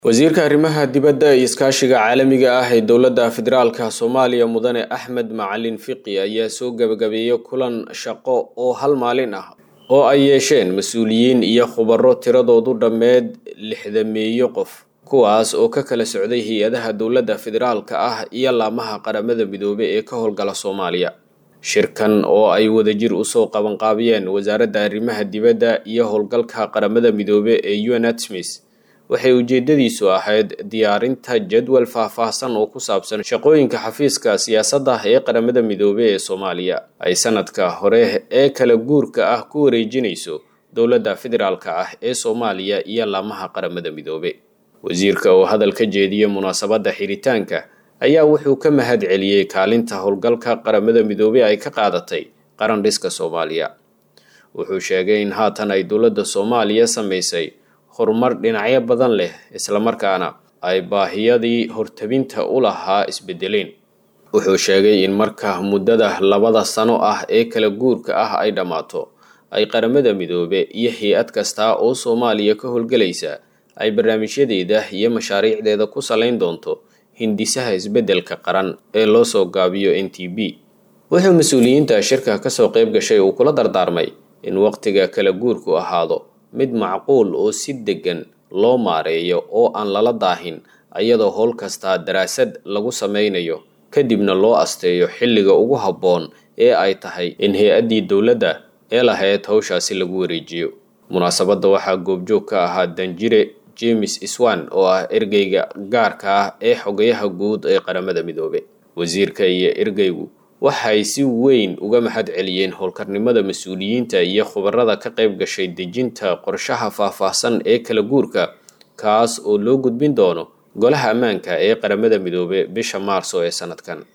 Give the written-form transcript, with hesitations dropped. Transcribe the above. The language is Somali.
wasiirka arrimaha dibadda iyo iskaashiga caalamiga ah ee dowladda federaalka Soomaaliya mudane Axmed Macalin Fiqi ayaa soo gabagabeeyay kulan shaqo oo hal maalin ah oo ay yeesheen mas'uuliyiin iyo khubaro tiradoodu dhammeed 60 qof kuwaas oo ka kala socday hay'adaha dowladda federaalka ah iyo laamaha qaramada midoobay ee ka howlgala Soomaaliya. shirkan oo ay wadajir u soo qaban qaabiyeen wasaaradda arrimaha dibadda iyo howlgalka qaramada midoobay ee UNATMIS waxay ujeedadiisu ahayd diyaarinta jadwal faahfaahsan oo ku saabsan shaqooyinka xafiiska siyaasadda ee qaramada midoobay ee Soomaaliya ay sanadka hore ee kala guurka ah ku wareejinayso dowladda federaalka ah ee Soomaaliya iyo laamaha qaramada midoobay. wasiirka oo hadal ka jeediyay munaasabadda xiritaanka ayaa wuxuu ka mahad celiyay kaalinta howlgalka qaramada midoobay ay ka qaadatay qaran dhiska Soomaaliya. wuxuu sheegay in haatan ay dowladda Soomaaliya sameysay horumar dhinacyo badan leh isla markaana ay baahiyadii hortabinta u lahaa isbedeleen. wuxuu sheegay in marka muddada 2 sano ah ee kala guurka ah ay dhamaato ay qaramada midoobay iyo hay'ad kasta oo Soomaaliya ka howlgalaysa ay barnaamijyadeeda iyo mashaariicdeeda ku saleyn doonto hindisaha isbedelka qaran ee loo soo gaabiyo NTB. wuxuu mas'uuliyiinta shirka ka soo qayb gashay uu kula dardaarmay in waqtiga kala guurku ahaado mid macquul oo si degan loo maareeyo oo aan lala daahin iyadoo howl kasta daraasad lagu sameynayo kadibna loo asteeyo xilliga ugu habboon ee ay tahay in hay'adii dowladda ee lahayd hawshaasi lagu wareejiyo. munaasabadda waxaa goobjoog ka ahaa Danjire James Iswan oo ah ergeyga gaarka ah ee xogayaha guud ee qaramada midoobay. wasiirka iyo ergeygu waxay si weyn uga mahad celiyeen howlkarnimada mas'uuliyiinta iyo khubarada ka qayb gashay dejinta qorshaha faahfaahsan ee kala guurka kaas oo loo gudbin doono golaha ammaanka ee qaramada midoobay bisha Maarso ee sanadkan.